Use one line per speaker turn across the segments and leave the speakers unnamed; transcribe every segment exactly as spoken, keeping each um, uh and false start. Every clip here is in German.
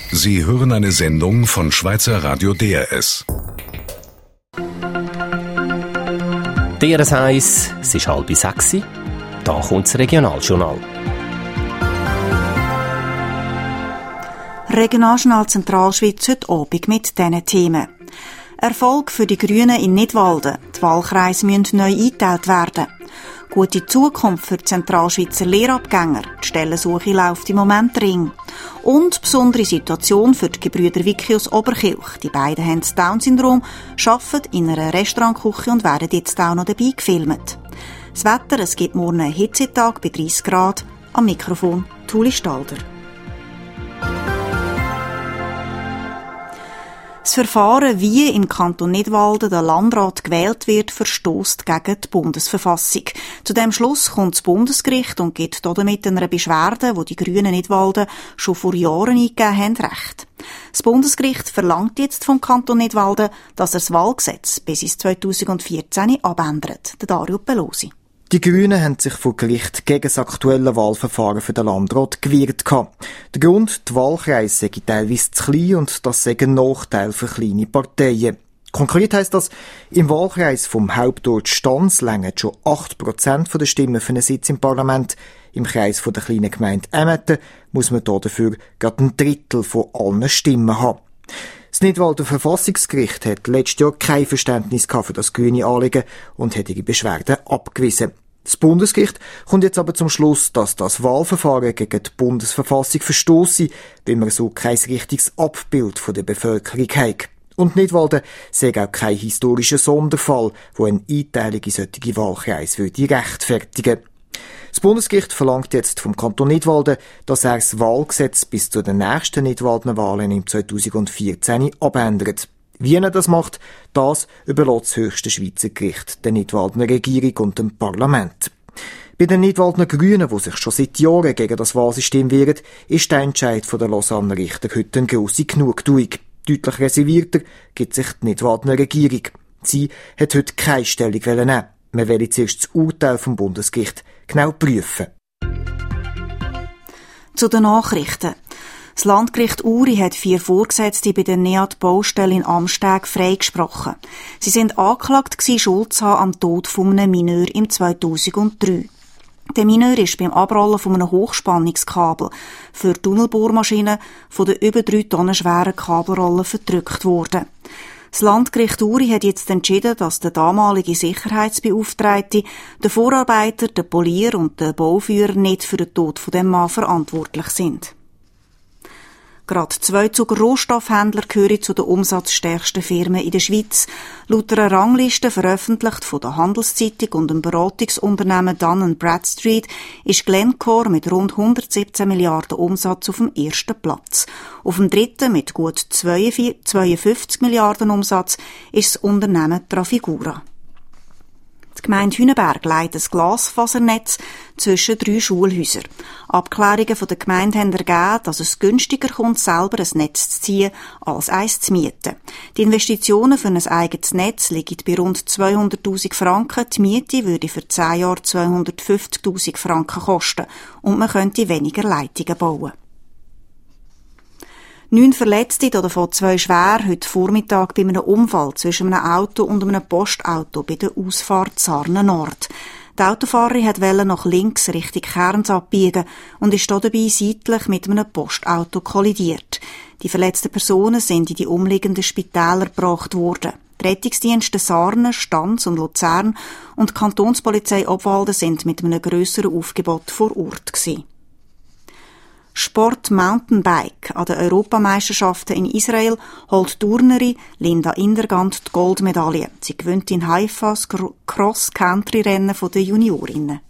Sie hören eine Sendung von Schweizer Radio D R S.
D R S eins, es ist halb sechs. Da kommt das Regionaljournal.
Regionaljournal Zentralschweiz heute Abend mit diesen Themen. Erfolg für die Grünen in Nidwalden. Die Wahlkreise müssen neu eingeteilt werden. Gute Zukunft für die Zentralschweizer Lehrabgänger. Die Stellensuche läuft im Moment dringend. Und besondere Situation für die Gebrüder Wicki aus Oberkilch. Die beiden haben das Down-Syndrom, arbeiten in einer Restaurantküche und werden jetzt auch noch dabei gefilmt. Das Wetter, es gibt morgen einen Hitzetag bei dreißig Grad. Am Mikrofon Tuli Stalder. Das Verfahren, wie im Kanton Nidwalden der Landrat gewählt wird, verstösst gegen die Bundesverfassung. Zu diesem Schluss kommt das Bundesgericht und gibt damit einer Beschwerde, die die Grünen Nidwalden schon vor Jahren eingegeben haben, Recht. Das Bundesgericht verlangt jetzt vom Kanton Nidwalden, dass er das Wahlgesetz bis ins zweitausendvierzehn abändert. Der Dario Pelosi.
Die Grünen haben sich vor Gericht gegen das aktuelle Wahlverfahren für den Landrat gewehrt. Der Grund, die Wahlkreise seien teilweise zu klein und das sei ein Nachteil für kleine Parteien. Konkret heisst das, im Wahlkreis vom Hauptort Stans reichen schon acht Prozent der Stimmen für einen Sitz im Parlament. Im Kreis der kleinen Gemeinde Emmetten muss man dafür gerade ein Drittel von allen Stimmen haben. Das Nidwalder Verfassungsgericht hat letztes Jahr kein Verständnis für das grüne Anliegen und hat ihre Beschwerden abgewiesen. Das Bundesgericht kommt jetzt aber zum Schluss, dass das Wahlverfahren gegen die Bundesverfassung verstosse, weil man so kein richtiges Abbild von der Bevölkerung hat. Und Nidwalden sei auch kein historischer Sonderfall, wo eine Einteilung in solche Wahlkreise würde rechtfertigen. Das Bundesgericht verlangt jetzt vom Kanton Nidwalden, dass er das Wahlgesetz bis zu den nächsten Nidwaldener Wahlen im zweitausendvierzehn abändert. Wie er das macht, das überlässt das höchste Schweizer Gericht der Nidwaldener Regierung und dem Parlament. Bei den Nidwaldener Grünen, die sich schon seit Jahren gegen das Wahlsystem wehren, ist der Entscheid der Lausanner Richter heute eine grosse Genugtuung. Deutlich reservierter gibt sich die Nidwaldener Regierung. Sie hat heute keine Stellung nehmen. Man will zuerst das Urteil vom Bundesgericht genau prüfen.
Zu den Nachrichten. Das Landgericht Uri hat vier Vorgesetzte bei der NEAT-Baustelle in Amsteg freigesprochen. Sie sind angeklagt gewesen, Schuld zu haben am Tod von einem Mineur im zweitausenddrei. Der Mineur ist beim Abrollen von einem Hochspannungskabel für Tunnelbohrmaschinen von der über drei Tonnen schweren Kabelrolle verdrückt worden. Das Landgericht Uri hat jetzt entschieden, dass der damalige Sicherheitsbeauftragte, der Vorarbeiter, der Polier und der Bauführer nicht für den Tod von dem Mann verantwortlich sind. Gerade zwei Zuger Rohstoffhändler gehören zu den umsatzstärksten Firmen in der Schweiz. Laut einer Rangliste veröffentlicht von der Handelszeitung und dem Beratungsunternehmen Dun and Bradstreet ist Glencore mit rund hundertsiebzehn Milliarden Umsatz auf dem ersten Platz. Auf dem dritten mit gut zweiundfünfzig Milliarden Umsatz ist das Unternehmen Trafigura. Die Gemeinde Hünenberg leitet ein Glasfasernetz zwischen drei Schulhäusern. Abklärungen von der Gemeinde haben ergeben, dass es günstiger kommt, selber ein Netz zu ziehen, als eins zu mieten. Die Investitionen für ein eigenes Netz liegen bei rund zweihunderttausend Franken. Die Miete würde für zehn Jahre zweihundertfünfzigtausend Franken kosten und man könnte weniger Leitungen bauen. Neun Verletzte, davon zwei schwer, heute Vormittag bei einem Unfall zwischen einem Auto und einem Postauto bei der Ausfahrt Sarnen Nord. Die Autofahrerin wollte nach links Richtung Kerns abbiegen und ist dabei seitlich mit einem Postauto kollidiert. Die verletzten Personen sind in die umliegenden Spitäler gebracht worden. Die Rettungsdienste Sarnen, Stans und Luzern und die Kantonspolizei Obwalden sind mit einem grösseren Aufgebot vor Ort gewesen. Sport Mountainbike an den Europameisterschaften in Israel holt Turnerin Linda Indergand die Goldmedaille. Sie gewinnt in Haifa das Cross-Country-Rennen der Juniorinnen.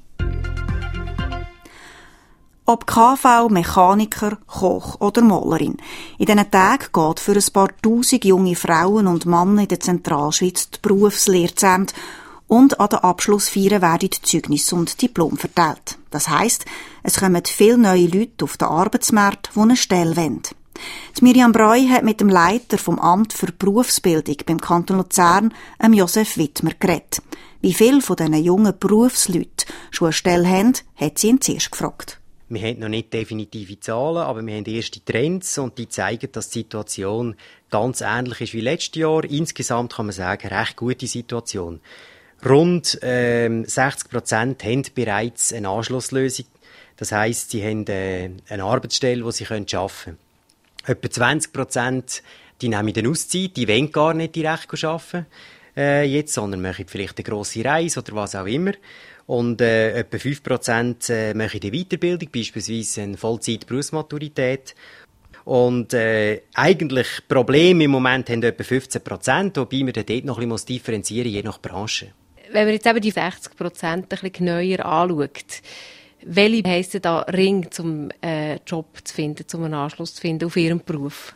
Ob K V, Mechaniker, Koch oder Malerin. In diesen Tagen geht für ein paar tausend junge Frauen und Männer in der Zentralschweiz die Berufslehre zu Ende. Und an den Abschlussfeiern werden Zeugnisse und Diplom verteilt. Das heisst, es kommen viele neue Leute auf den Arbeitsmarkt, die eine Stelle wollen. Die Miriam Breu hat mit dem Leiter vom Amt für Berufsbildung beim Kanton Luzern, dem Josef Wittmer, geredet. Wie viele von diesen jungen Berufsleuten schon eine Stelle haben, hat sie ihn zuerst gefragt.
Wir haben noch nicht definitive Zahlen, aber wir haben erste Trends und die zeigen, dass die Situation ganz ähnlich ist wie letztes Jahr. Insgesamt kann man sagen, recht gute Situation. Rund ähm, sechzig Prozent haben bereits eine Anschlusslösung. Das heisst, sie haben äh, eine Arbeitsstelle, die sie arbeiten können. Etwa zwanzig Prozent die nehmen eine Auszeit, die wollen gar nicht direkt arbeiten äh, jetzt, sondern machen vielleicht eine grosse Reise oder was auch immer. Und äh, etwa fünf Prozent äh, machen eine Weiterbildung, beispielsweise eine Vollzeit-Berufsmaturität. Und äh, eigentlich Probleme im Moment haben etwa fünfzehn Prozent, wobei man dort noch ein bisschen differenzieren muss, je nach Branche.
Wenn man jetzt eben die sechzig Prozent ein bisschen genauer anschaut, welche heisst denn da Ring, um einen Job zu finden, um einen Anschluss zu finden auf Ihrem Beruf?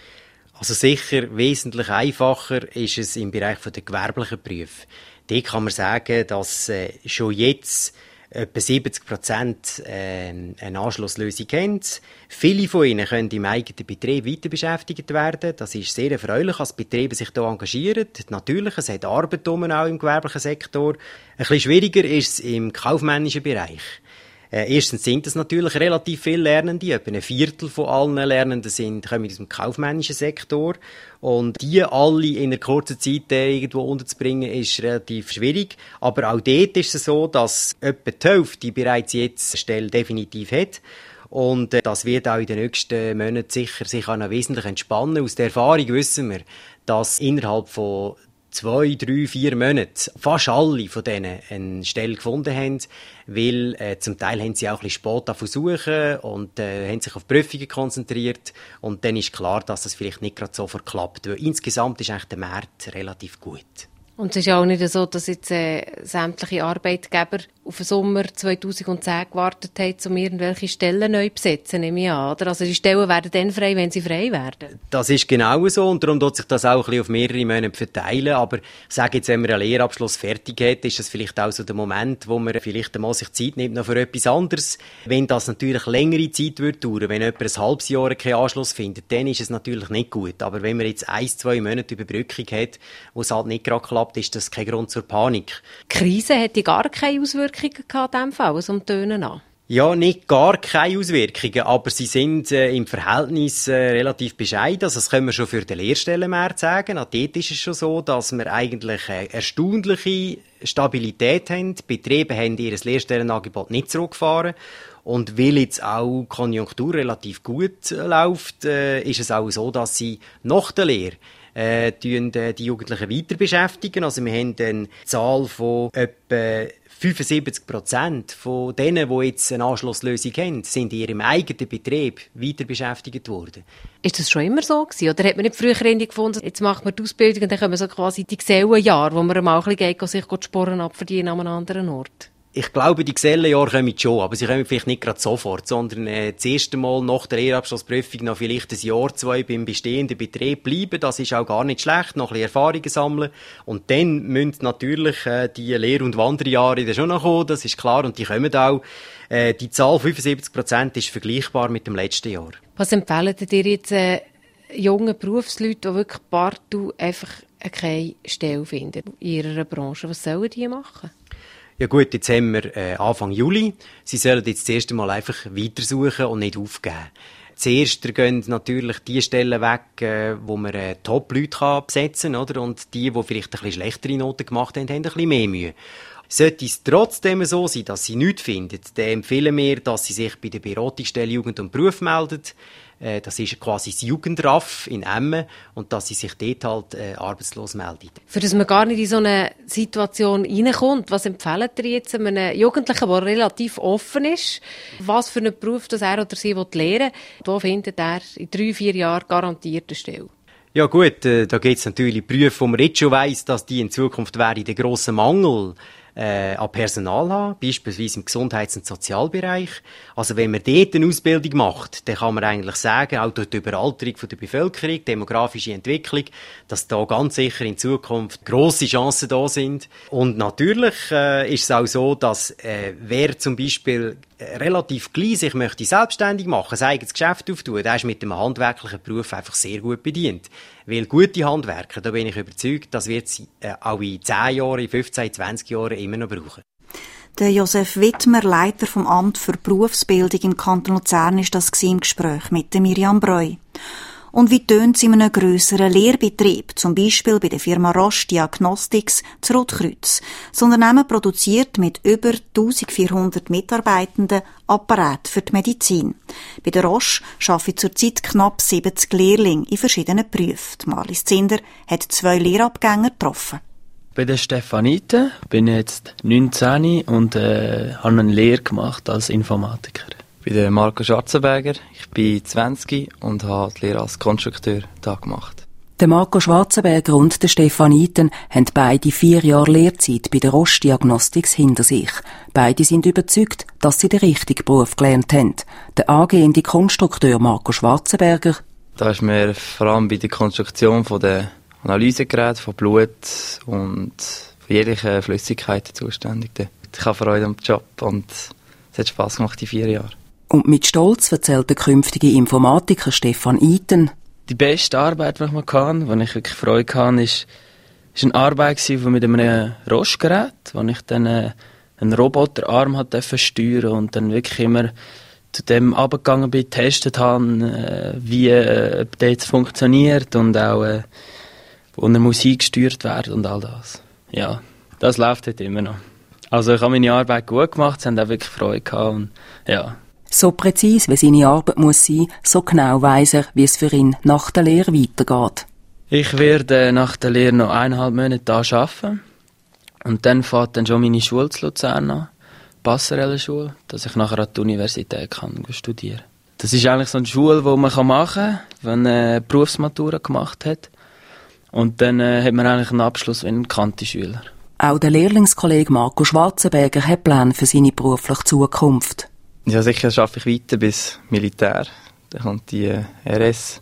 Also sicher wesentlich einfacher ist es im Bereich der gewerblichen Berufe. Dort kann man sagen, dass äh, schon jetzt etwa siebzig Prozent äh, eine Anschlusslösung haben. Viele von ihnen können im eigenen Betrieb weiter beschäftigt werden. Das ist sehr erfreulich, als Betriebe sich hier engagieren. Natürlich, es hat Arbeit auch im gewerblichen Sektor. Ein bisschen schwieriger ist es im kaufmännischen Bereich. Äh, erstens sind es natürlich relativ viele Lernende, etwa ein Viertel von allen Lernenden sind, kommen aus dem kaufmännischen Sektor. Und die alle in einer kurzen Zeit äh, irgendwo unterzubringen, ist relativ schwierig. Aber auch dort ist es so, dass etwa die Hälfte bereits jetzt eine Stelle definitiv hat. Und äh, das wird auch in den nächsten Monaten sicher sich auch noch wesentlich entspannen. Aus der Erfahrung wissen wir, dass innerhalb von zwei, drei, vier Monate fast alle von denen eine Stelle gefunden haben, weil äh, zum Teil haben sie auch ein bisschen spät versuchen und äh, haben sich auf Prüfungen konzentriert und dann ist klar, dass das vielleicht nicht gerade sofort klappt, weil insgesamt ist eigentlich der Markt relativ gut.
Und es ist auch nicht so, dass jetzt äh, sämtliche Arbeitgeber auf den Sommer zweitausendzehn gewartet haben, um irgendwelche Stellen neu zu besetzen, nehme ich an, oder? Also die Stellen werden dann frei, wenn sie frei werden. Das ist genau so und darum tut sich das auch ein bisschen auf mehrere Monate verteilen. Aber ich sage jetzt, wenn man einen Lehrabschluss fertig hat, ist das vielleicht auch so der Moment, wo man vielleicht einmal sich Zeit nimmt noch für etwas anderes. Wenn das natürlich längere Zeit wird dauern, wenn jemand ein halbes Jahr keinen Anschluss findet, dann ist es natürlich nicht gut. Aber wenn man jetzt ein, zwei Monate Überbrückung hat, wo es halt nicht gerade klappt, ist das kein Grund zur Panik. Die Krise hätte gar keine Auswirkungen gehabt, in diesem Fall, also um Tönen an. Ja, nicht gar keine Auswirkungen, aber sie sind äh, im Verhältnis äh, relativ bescheiden. Also das können wir schon für den Lehrstellenmarkt sagen. Auch dort ist es schon so, dass wir eigentlich äh, erstaunliche Stabilität haben. Die Betriebe haben ihr Lehrstellenangebot nicht zurückgefahren. Und weil jetzt auch die Konjunktur relativ gut äh, läuft, äh, ist es auch so, dass sie nach der Lehre äh, die, äh, die Jugendlichen weiter beschäftigen. Also wir haben eine Zahl von etwa fünfundsiebzig Prozent von denen, die jetzt eine Anschlusslösung haben, sind in ihrem eigenen Betrieb weiter beschäftigt worden. Ist das schon immer so gewesen? Oder hat man nicht früher gefunden, jetzt macht man die Ausbildung und dann kommen so quasi die Gesellenjahre, wo man mal ein bisschen geht, sich die Sporen abverdienen an einem anderen Ort? Ich glaube, die Gesellenjahre kommen schon, aber sie kommen vielleicht nicht gerade sofort, sondern äh, das erste Mal nach der Lehrabschlussprüfung noch vielleicht ein Jahr, zwei beim bestehenden Betrieb bleiben. Das ist auch gar nicht schlecht, noch ein bisschen Erfahrungen sammeln. Und dann müssen natürlich äh, die Lehr- und Wanderjahre dann schon noch kommen, das ist klar, und die kommen auch. Äh, die Zahl fünfundsiebzig Prozent ist vergleichbar mit dem letzten Jahr. Was empfehlen dir jetzt äh, jungen Berufsleuten, die wirklich partout einfach keine Stelle finden in ihrer Branche? Was sollen die machen? Ja gut, jetzt haben wir äh, Anfang Juli. Sie sollen jetzt das erste Mal einfach weitersuchen und nicht aufgeben. Zuerst gehen natürlich die Stellen weg, äh, wo man äh, Top-Leute besetzen kann, oder? Und die, die vielleicht ein bisschen schlechtere Noten gemacht haben, haben ein bisschen mehr Mühe. Sollte es trotzdem so sein, dass sie nichts finden, dann empfehlen wir, dass sie sich bei der Beratungsstelle Jugend und Beruf melden. Äh, das ist quasi das Jugendraff in Emmen und dass sie sich dort halt äh, arbeitslos melden. Für dass man gar nicht in so eine Situation reinkommt, was empfehlen ihr jetzt einem Jugendlichen, der relativ offen ist, was für einen Beruf das er oder sie lernen will? Wo findet er in drei, vier Jahren garantiert eine Stelle? Ja gut, äh, da gibt es natürlich Berufe, wo man jetzt schon weiss, dass die in Zukunft wäre der grosse Mangel Äh, an Personal haben, beispielsweise im Gesundheits- und Sozialbereich. Also wenn man dort eine Ausbildung macht, dann kann man eigentlich sagen, auch durch die Überalterung von der Bevölkerung, demografische Entwicklung, dass da ganz sicher in Zukunft grosse Chancen da sind. Und natürlich äh, ist es auch so, dass äh, wer zum Beispiel äh, relativ klein sich möchte selbstständig machen, ein eigenes Geschäft auftun, der ist mit dem handwerklichen Beruf einfach sehr gut bedient. Weil gute Handwerker, da bin ich überzeugt, das wird sie äh, auch in zehn Jahren, fünfzehn, zwanzig Jahren immer noch brauchen.
Der Josef Wittmer, Leiter vom Amt für Berufsbildung im Kanton Luzern, ist das im Gespräch mit Miriam Breu. Und wie tönt es in einem grösseren Lehrbetrieb, zum Beispiel bei der Firma Roche Diagnostics zu Rotkreuz? Das Unternehmen produziert mit über eintausendvierhundert Mitarbeitenden Apparate für die Medizin. Bei der Roche arbeiten zurzeit knapp siebzig Lehrlinge in verschiedenen Berufen. Marlies Zinder hat zwei Lehrabgänger getroffen.
Bei der Stefanite bin ich jetzt neunzehn und äh, habe eine Lehre gemacht als Informatiker.
Bei der Marco Schwarzenberger, ich bin zwanzig und habe die Lehre als Konstrukteur da gemacht.
Der Marco Schwarzenberger und der Stefaniten haben beide vier Jahre Lehrzeit bei der Roche Diagnostics hinter sich. Beide sind überzeugt, dass sie den richtigen Beruf gelernt haben. Der angehende Konstrukteur Marco Schwarzenberger.
Da ist mir vor allem bei der Konstruktion von der Analysegeräte, von Blut und von jeglichen Flüssigkeiten zuständig. Ich habe Freude am Job und es hat Spass gemacht, die vier Jahre.
Und mit Stolz erzählt der künftige Informatiker Stefan Iten.
Die beste Arbeit, die ich mal kann, wo ich wirklich Freude hatte, ist, ist eine Arbeit mit einem Roche-Gerät, wo ich dann äh, einen Roboterarm durfte steuern und dann wirklich immer zu dem runtergegangen bin, getestet habe, äh, wie äh, der jetzt funktioniert und auch, äh, wo er Musik gesteuert wird und all das. Ja, das läuft heute immer noch. Also ich habe meine Arbeit gut gemacht, sie haben auch wirklich Freude gehabt und ja.
So präzise, wie seine Arbeit muss sein, so genau weiss er, wie es für ihn nach der Lehre weitergeht.
Ich werde nach der Lehre noch eineinhalb Monate da arbeiten. Und dann fängt dann schon meine Schule zu Luzern an, Passerellenschule, dass ich nachher an die Universität kann studieren. Das ist eigentlich so eine Schule, die man machen kann, wenn man eine Berufsmatura gemacht hat. Und dann äh, hat man eigentlich einen Abschluss wie ein Kanti-Schüler.
Auch der Lehrlingskollege Marco Schwarzenberger hat Pläne für seine berufliche Zukunft.
Ja, sicher arbeite ich weiter bis Militär. Dann kommt die äh, R S.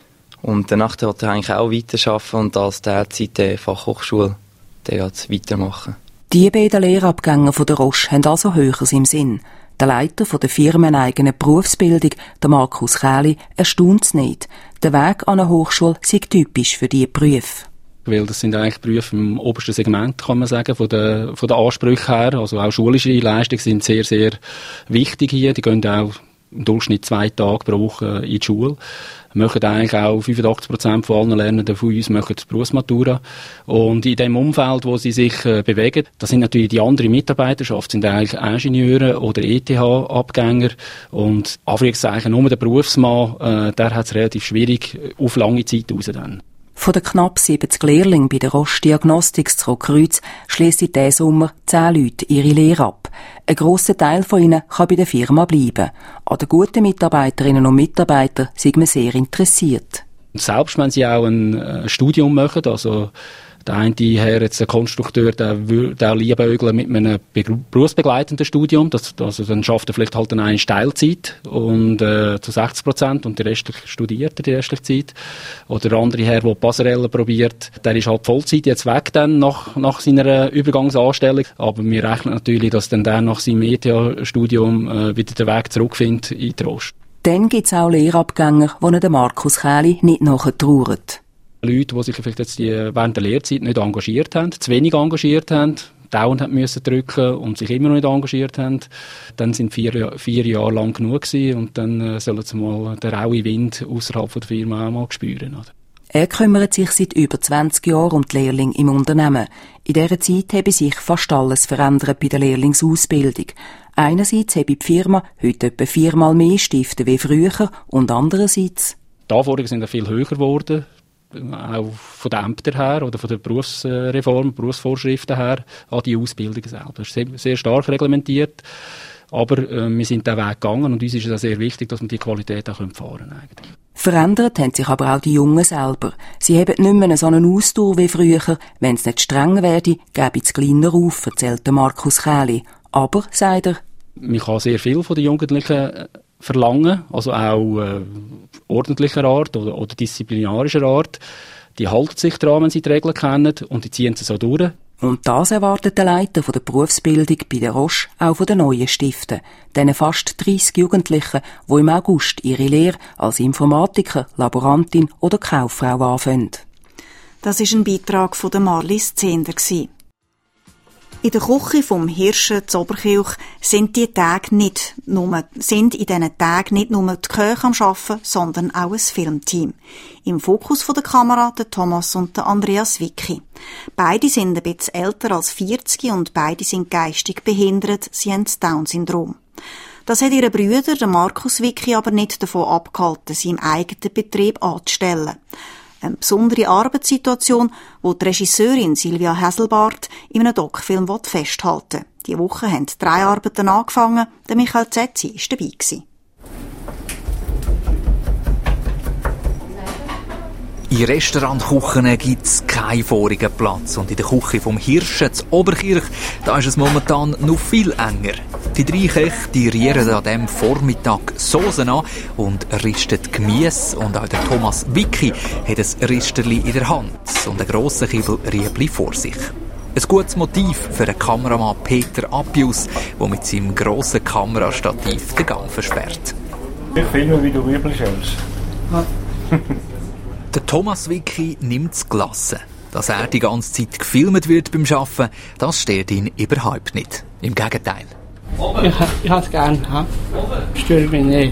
Und danach wollte ich eigentlich auch weiter arbeiten und als derzeit der Fachhochschule jetzt weitermachen.
Die beiden Lehrabgänge von der Roche haben also Höheres im Sinn. Der Leiter von der firmeneigenen Berufsbildung, der Markus Kähli, erstaunt es nicht. Der Weg an eine Hochschule sei typisch für diese Berufe.
Weil das sind eigentlich Berufe im obersten Segment, kann man sagen, von den, von den Ansprüchen her. Also auch schulische Leistungen sind sehr, sehr wichtig hier. Die gehen auch im Durchschnitt zwei Tage pro Woche in die Schule. Wir machen eigentlich auch fünfundachtzig Prozent von allen Lernenden von uns machen die Berufsmatura. Und in dem Umfeld, wo sie sich äh, bewegen, das sind natürlich die andere Mitarbeiterschaft, sind eigentlich Ingenieure oder E T H-Abgänger. Und Anführungszeichen nur der Berufsmann, äh, der hat es relativ schwierig auf lange Zeit raus dann.
Von den knapp siebzig Lehrlingen bei der Roche Diagnostics zu Rotkreuz schliessen diesen Sommer zehn Leute ihre Lehre ab. Ein grosser Teil von ihnen kann bei der Firma bleiben. An den guten Mitarbeiterinnen und Mitarbeitern sind wir sehr interessiert.
Selbst wenn sie auch ein Studium machen, also der eine Herr, jetzt ein Konstrukteur, der, der liebäugelt mit einem berufsbegleitenden Studium. Das, also dann schafft er vielleicht halt eine Teilzeit und äh, zu sechzig Prozent und die restliche studiert er die restliche Zeit. Oder der andere Herr, der Passerelle probiert, der ist halt Vollzeit jetzt weg dann nach, nach seiner Übergangsanstellung. Aber wir rechnen natürlich, dass dann der nach seinem E T H-Studium äh, wieder den Weg zurückfindet in die Roche.
Dann gibt es auch Lehrabgänger, die der Markus Kähli nicht nachher trauern.
Leute, die sich vielleicht jetzt die während der Lehrzeit nicht engagiert haben, zu wenig engagiert haben, dauernd haben müssen drücken und sich immer noch nicht engagiert haben, dann sind vier, vier Jahre lang genug gewesen und dann äh, sollen sie mal den rauen Wind außerhalb der Firma auch mal spüren. Oder?
Er kümmert sich seit über zwanzig Jahren um die Lehrlinge im Unternehmen. In dieser Zeit habe sich fast alles verändert bei der Lehrlingsausbildung. Einerseits habe die Firma heute etwa viermal mehr Stifte wie früher und andererseits...
Die Anforderungen sind ja viel höher geworden. Auch von den Ämtern her oder von der Berufsreform, Berufsvorschriften her, an die Ausbildung selber. Das ist sehr, sehr stark reglementiert, aber äh, wir sind diesen Weg gegangen und uns ist es auch sehr wichtig, dass wir die Qualität auch fahren können. Eigentlich.
Verändert haben sich aber auch die Jungen selber. Sie haben nicht mehr so einen Ausdauer wie früher. Wenn es nicht streng werde, gäbe es kleiner auf, erzählt Markus Kähli. Aber, sagt er,
man kann sehr viel von den Jugendlichen verlangen, also auch äh, ordentlicher Art oder, oder disziplinarischer Art. Die halten sich daran, wenn sie die Regeln kennen und die ziehen sie so durch.
Und das erwartet der Leiter von der Berufsbildung bei der Roche auch von den neuen Stiften. Diesen fast dreissig Jugendlichen, die im August ihre Lehre als Informatiker, Laborantin oder Kauffrau anfangen.
Das ist ein Beitrag von der Marlies Zehnder. In der Küche vom Hirschen zu Oberkirch sind die Tage nicht nur, sind in diesen Tagen nicht nur die Köche am Arbeiten, sondern auch ein Filmteam. Im Fokus der Kamera der Thomas und der Andreas Wicki. Beide sind ein bisschen älter als vierzig und beide sind geistig behindert, sie haben das Down-Syndrom. Das hat ihre Brüder, der Markus Wicki, aber nicht davon abgehalten, sie im eigenen Betrieb anzustellen. Eine besondere Arbeitssituation, die die Regisseurin Silvia Häselbart in einem Doc-Film festhalten will. Diese Woche haben drei Arbeiten angefangen. Der Michael Zetzi war dabei.
In Restaurantküchen gibt es keinen vorigen Platz. Und in der Küche vom Hirschen zu Oberkirch, da ist es momentan noch viel enger. Die drei Köche, die rieren an diesem Vormittag Soßen an und risten Gemüse. Und auch der Thomas Wicki hat ein Risterli in der Hand und einen grossen Kiebel Riebli vor sich. Ein gutes Motiv für den Kameramann Peter Appius, der mit seinem grossen Kamerastativ den Gang versperrt.
Ich filme, wie du Riebli schälst.
Der Thomas Wicki nimmt es gelassen. Dass er die ganze Zeit gefilmt wird beim Arbeiten, das stört ihn überhaupt nicht. Im Gegenteil.
Ich, ich habe es gerne. Ha? Stört mich nicht.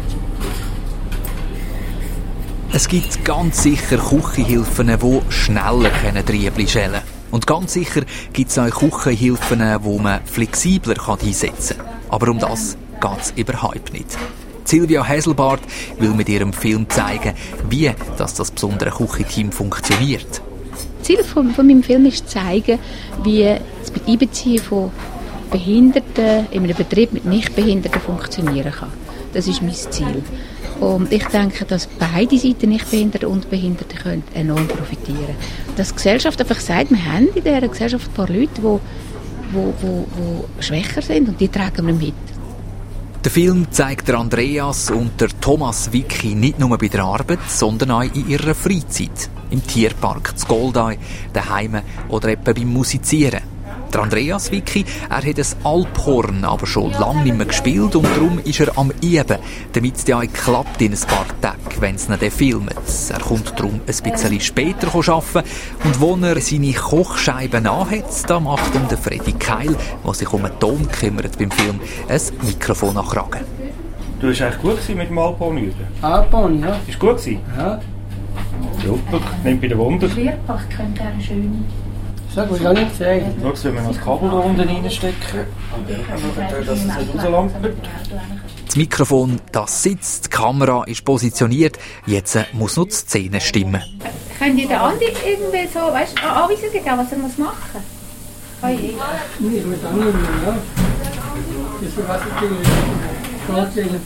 Es gibt ganz sicher Küchenhilfen, die schneller Riebli schälen können. Und ganz sicher gibt es auch Küchenhilfen, die man flexibler einsetzen kann. Aber um das geht es überhaupt nicht. Silvia Häselbart will mit ihrem Film zeigen, wie das, das besondere Küchenteam funktioniert.
Das Ziel von, von meinem Film ist zu zeigen, wie das Einbeziehen von Behinderten in einem Betrieb mit Nichtbehinderten funktionieren kann. Das ist mein Ziel. Und ich denke, dass beide Seiten, Nichtbehinderte und Behinderte, können enorm profitieren. Dass die Gesellschaft einfach sagt, wir haben in dieser Gesellschaft ein paar Leute, die, die, die, die schwächer sind, und die tragen wir mit.
Der Film zeigt der Andreas und der Thomas Wicki nicht nur bei der Arbeit, sondern auch in ihrer Freizeit. Im Tierpark zu Goldau, daheim oder etwa beim Musizieren. Der Andreas Wicki, er hat ein Alphorn aber schon lange nicht mehr gespielt und darum ist er am Üben, damit es ja auch klappt in ein paar Tagen, wenn es ihn filmt. Er kommt darum ein bisschen später arbeiten und wo er seine Kochscheiben anhat, da macht ihm der Freddy Keil, der sich um den Ton kümmert beim Film, ein Mikrofon an Kragen.
Du warst eigentlich gut mit dem Alphorn üben?
Alphorn, ja.
Ist gut gewesen?
Ja.
Super, nimmt bei den Wunder.
Schwierbach könnte er schön.
Das will ich auch nicht sagen.
Schau, wenn wir das Kabel da unten reinstecken, dann dass es nicht rauslangt.
Das Mikrofon, das sitzt, die Kamera ist positioniert, jetzt muss noch die Szene stimmen.
Könnt ihr den Andi irgendwie so, weißt, Anweisungen geben, was er muss machen muss? Oh je.
Nee, ich muss annehmen, ja. Das ist was ich vorzählen.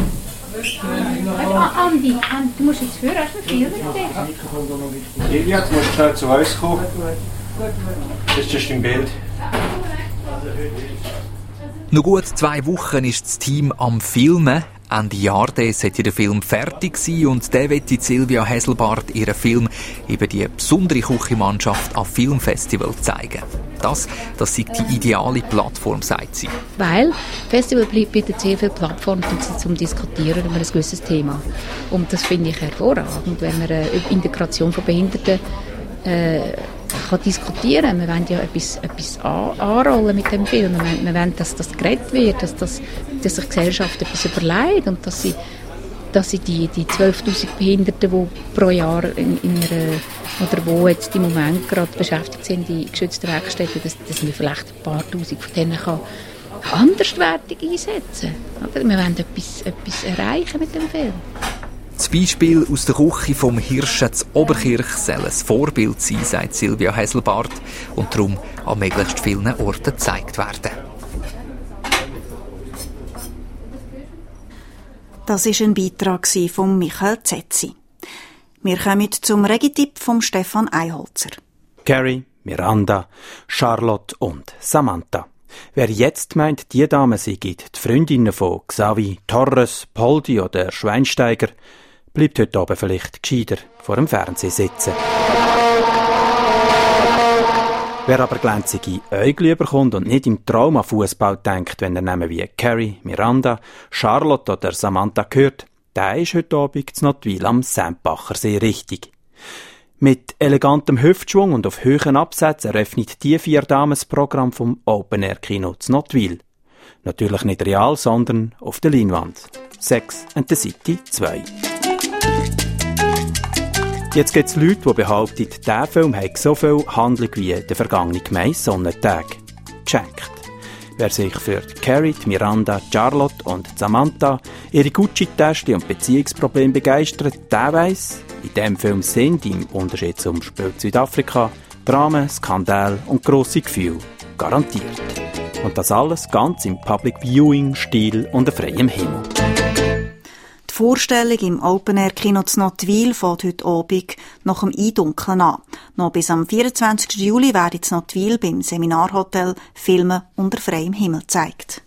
Andi, Andi, du musst jetzt führen, hast du einen Film mit dir?
Ilja, jetzt musst du schnell zu uns kommen. Das ist im Bild.
Noch gut zwei Wochen ist das Team am Filmen. Ende Jahr sollte der Film fertig sein und der wollte Silvia Häselbart ihren Film über die besondere Küchenmannschaft am Filmfestival zeigen. Das, das sei die ideale Plattform, sagt sie.
Weil Festival bietet sehr viele Plattformen zum Diskutieren über ein gewisses Thema. Und das finde ich hervorragend, wenn man äh, über Integration von Behinderten äh, kann diskutieren. Wir wollen ja etwas, etwas an, anrollen mit dem Film. Wir wollen, wir wollen dass das geredet wird, dass, das, dass sich die Gesellschaft etwas überlegt und dass sie, dass sie die, die zwölftausend Behinderten, die pro Jahr in, in einer, oder wo jetzt im Moment gerade beschäftigt sind in geschützten Werkstätten, dass, dass wir vielleicht ein paar Tausend von denen kann anderswertig einsetzen kann. Wir wollen etwas, etwas erreichen mit dem Film.
Das Beispiel aus der Küche vom Hirschen zu Oberkirch soll ein Vorbild sein, sagt Silvia Häselbart, und darum an möglichst vielen Orten gezeigt werden.
Das war ein Beitrag von Michael Zetzi. Wir kommen zum Regitipp von Stefan Eiholzer.
Carrie, Miranda, Charlotte und Samantha. Wer jetzt meint, die Damen seien die Freundinnen von Xavi, Torres, Poldi oder Schweinsteiger, bleibt heute Abend vielleicht gescheiter vor dem Fernsehen sitzen. Wer aber glänzige Äugel überkommt und nicht im Traum an Fußball denkt, wenn er Namen wie Carrie, Miranda, Charlotte oder Samantha hört, der ist heute Abend zu Notwil am Sempachersee richtig. Mit elegantem Hüftschwung und auf hohen Absätzen eröffnet die vier Damen das Programm vom Open Air Kino zu Nottwil. Natürlich nicht real, sondern auf der Leinwand. Sex and the City zwei. Jetzt gibt es Leute, die behaupten, dieser Film hat so viel Handlung wie der vergangene Mai-Sonnentag. Geschenkt. Wer sich für Carrie, Miranda, Charlotte und Samantha, ihre Gucci-Tasche und Beziehungsprobleme begeistert, der weiss, in diesem Film sind im Unterschied zum Spiel Südafrika Dramen, Skandal und grosse Gefühle garantiert. Und das alles ganz im Public Viewing-Stil unter freiem Himmel.
Die Vorstellung im Open-Air-Kino zu Nottwil fängt heute Abend nach dem Eindunkeln an. Noch bis am vierundzwanzigsten Juli werden in Nottwil beim Seminarhotel Filme unter freiem Himmel gezeigt.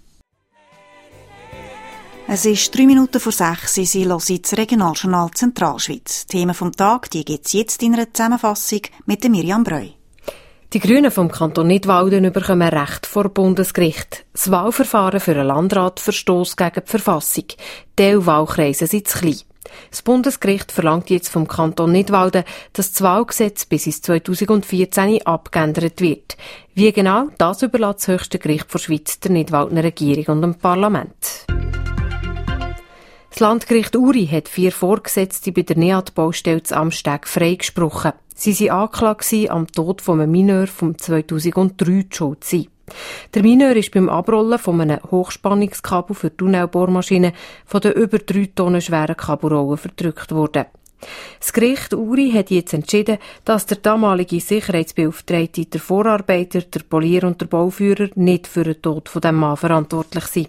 Es ist drei Minuten vor sechs, Sie hören das Regionaljournal Zentralschweiz. Die Themen vom Tag gibt es jetzt in einer Zusammenfassung mit Mirjam Breu.
Die Grünen vom Kanton Nidwalden bekommen Recht vor Bundesgericht. Das Wahlverfahren für einen Landrat verstösst gegen die Verfassung. Die Wahlkreise sind zu klein. Das Bundesgericht verlangt jetzt vom Kanton Nidwalden, dass das Wahlgesetz bis ins zweitausendvierzehn abgeändert wird. Wie genau, das überlässt das höchste Gericht der Schweiz der Nidwaldener Regierung und dem Parlament. Das Landgericht Uri hat vier Vorgesetzte bei der NEAT-Baustelle zu Amsteg freigesprochen. Sie waren angeklagt, am Tod von einem Mineur vom zweitausenddrei schuld zu sein. Der Mineur ist beim Abrollen von einem Hochspannungskabel für Tunnelbohrmaschinen von der über drei Tonnen schweren Kabelrolle verdrückt worden. Das Gericht Uri hat jetzt entschieden, dass der damalige Sicherheitsbeauftragte, der Vorarbeiter, der Polier und der Bauführer nicht für den Tod von dem Mann verantwortlich sind.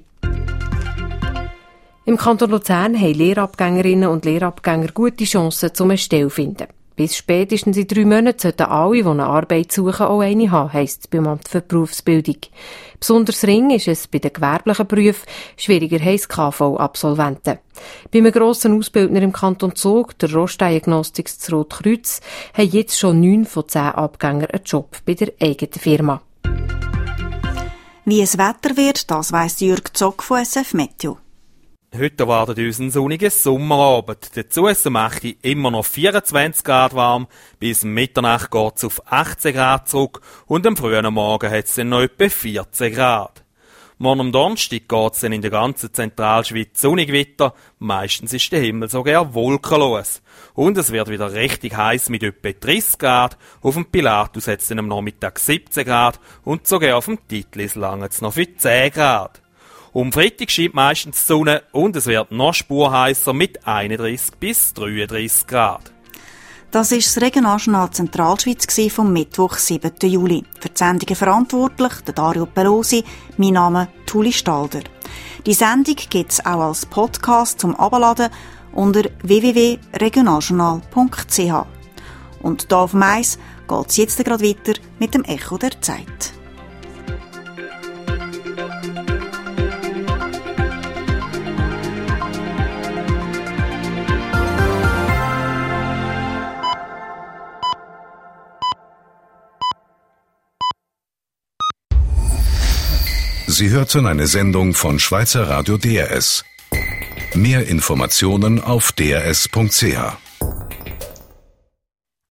Im Kanton Luzern haben Lehrabgängerinnen und Lehrabgänger gute Chancen, um eine Stelle zu finden. Bis spätestens in drei Monaten sollten alle, die eine Arbeit suchen, auch eine haben, heisst es beim Amt für Berufsbildung. Besonders ring ist es bei den gewerblichen Berufen, schwieriger heisst K V-Absolventen. Bei einem grossen Ausbildner im Kanton Zug, der Rostdiagnostics zu Rotkreuz, haben jetzt schon neun von zehn Abgängern einen Job bei der eigenen Firma.
Wie es Wetter wird, das weiss Jürg Zock von S F Meteo.
Heute erwartet uns ein sonniges Sommerabend. Dazu ist es mächtig immer noch vierundzwanzig Grad warm. Bis Mitternacht geht es auf achtzehn Grad zurück und am frühen Morgen hat es dann noch etwa vierzehn Grad. Morgen am Donnerstag geht es dann in der ganzen Zentralschweiz sonnig weiter. Meistens ist der Himmel sogar wolkenlos. Und es wird wieder richtig heiß mit etwa dreißig Grad. Auf dem Pilatus hat es dann am Nachmittag siebzehn Grad und sogar auf dem Titlis langt es noch für zehn Grad. Um Freitag scheint meistens die Sonne und es wird noch spurheißer mit einunddreißig bis dreiunddreißig Grad.
Das ist das Regionaljournal Zentralschweiz vom Mittwoch, siebten Juli. Für die Sendungen verantwortlich der Dario Pelosi, mein Name Tuli Stalder. Die Sendung gibt es auch als Podcast zum Abladen unter w w w punkt regionaljournal punkt c h. Und hier auf Mais geht es jetzt gerade weiter mit dem Echo der Zeit.
Sie hörten eine Sendung von Schweizer Radio D R S. Mehr Informationen auf d r s punkt c h.